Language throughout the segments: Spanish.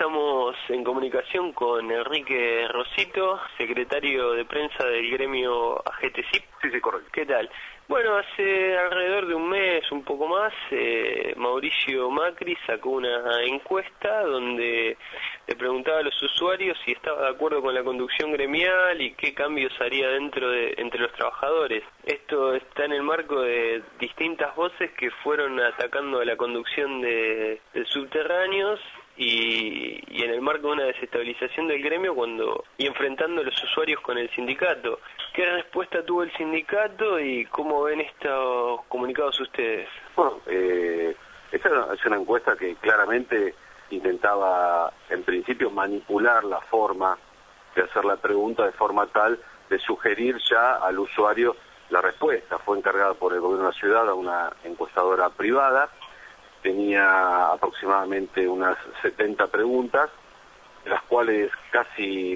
estamos en comunicación con Enrique Rosito, secretario de prensa del gremio AGT-CIP. Sí, correcto. ¿Qué tal? Bueno, hace alrededor de un mes, un poco más, Mauricio Macri sacó una encuesta donde le preguntaba a los usuarios si estaba de acuerdo con la conducción gremial y qué cambios haría entre los trabajadores. Esto está en el marco de distintas voces que fueron atacando a la conducción de subterráneos y en el marco de una desestabilización del gremio y enfrentando a los usuarios con el sindicato. ¿Qué respuesta tuvo el sindicato y cómo ven estos comunicados ustedes? Bueno, esta es una encuesta que claramente intentaba, en principio, manipular la forma de hacer la pregunta de forma tal de sugerir ya al usuario la respuesta. Fue encargada por el gobierno de la ciudad a una encuestadora privada. Tenía aproximadamente unas 70 preguntas, de las cuales casi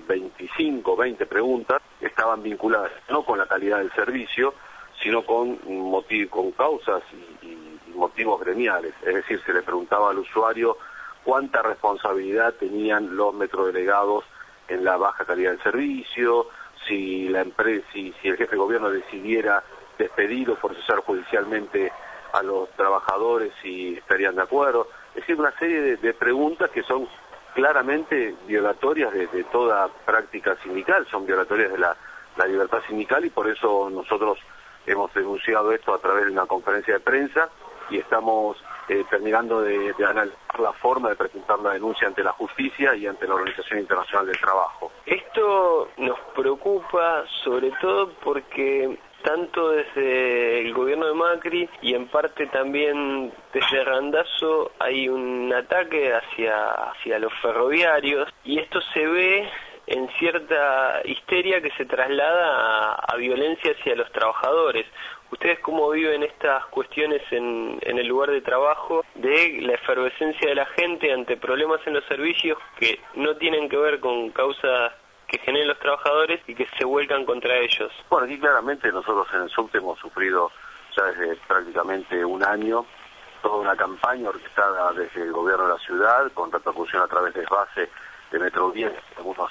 20 preguntas estaban vinculadas no con la calidad del servicio, sino con causas y motivos gremiales. Es decir, se le preguntaba al usuario cuánta responsabilidad tenían los metrodelegados en la baja calidad del servicio, si el jefe de gobierno decidiera despedir o procesar judicialmente a los trabajadores si estarían de acuerdo. Es decir, una serie de preguntas que son claramente violatorias de toda práctica sindical, son violatorias de la libertad sindical, y por eso nosotros hemos denunciado esto a través de una conferencia de prensa y estamos terminando de analizar la forma de presentar la denuncia ante la justicia y ante la Organización Internacional del Trabajo. Esto nos preocupa sobre todo porque tanto desde el gobierno de Macri y en parte también desde Randazzo hay un ataque hacia los ferroviarios, y esto se ve en cierta histeria que se traslada a violencia hacia los trabajadores. ¿Ustedes cómo viven estas cuestiones en el lugar de trabajo, de la efervescencia de la gente ante problemas en los servicios que no tienen que ver con causas que generen los trabajadores y que se vuelcan contra ellos? Bueno, aquí claramente nosotros en el subte hemos sufrido ya desde prácticamente un año toda una campaña orquestada desde el gobierno de la ciudad, con repercusión a través de base de Metrovía, algunos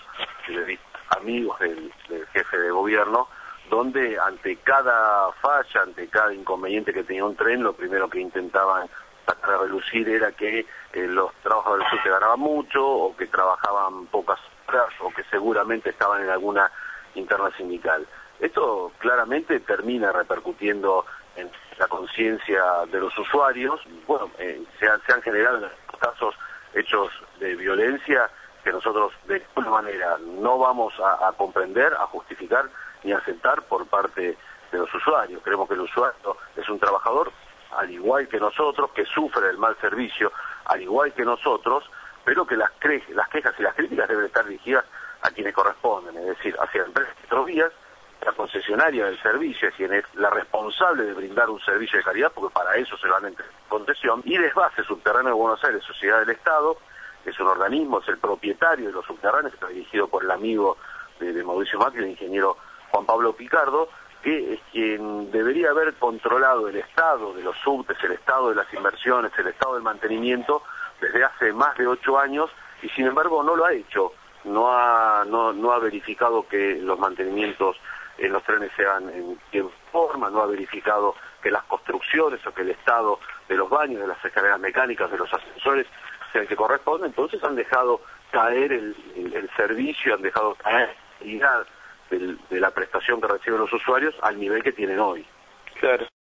amigos del jefe de gobierno, donde ante cada falla, ante cada inconveniente que tenía un tren, lo primero que intentaban sacar a relucir era que los trabajadores del subte ganaban mucho, o que trabajaban pocas horas, o que seguramente estaban en alguna interna sindical. Esto claramente termina repercutiendo en la conciencia de los usuarios. Bueno, se han generado en estos casos hechos de violencia que nosotros de ninguna manera no vamos a comprender, a justificar ni a aceptar por parte de los usuarios. Creemos que el usuario es un trabajador, al igual que nosotros, que sufre el mal servicio, al igual que nosotros, pero que las quejas y las críticas deben estar dirigidas a quienes corresponden, es decir, hacia la empresa de Metrovías, la concesionaria del servicio, es quien es la responsable de brindar un servicio de calidad, porque para eso se lo dan en concesión, y Desbase Subterráneo de Buenos Aires, Sociedad del Estado, es un organismo, es el propietario de los subterráneos, está dirigido por el amigo de Mauricio Macri, el ingeniero Juan Pablo Picardo, que es quien debería haber controlado el estado de los subtes, el estado de las inversiones, el estado del mantenimiento desde hace más de 8 años, y sin embargo no lo ha hecho, no ha verificado que los mantenimientos en los trenes sean en tiempo y forma, no ha verificado que las construcciones o que el estado de los baños, de las escaleras mecánicas, de los ascensores sea el que corresponde. Entonces han dejado caer el servicio, han dejado caer la calidad de la prestación que reciben los usuarios al nivel que tienen hoy. Claro.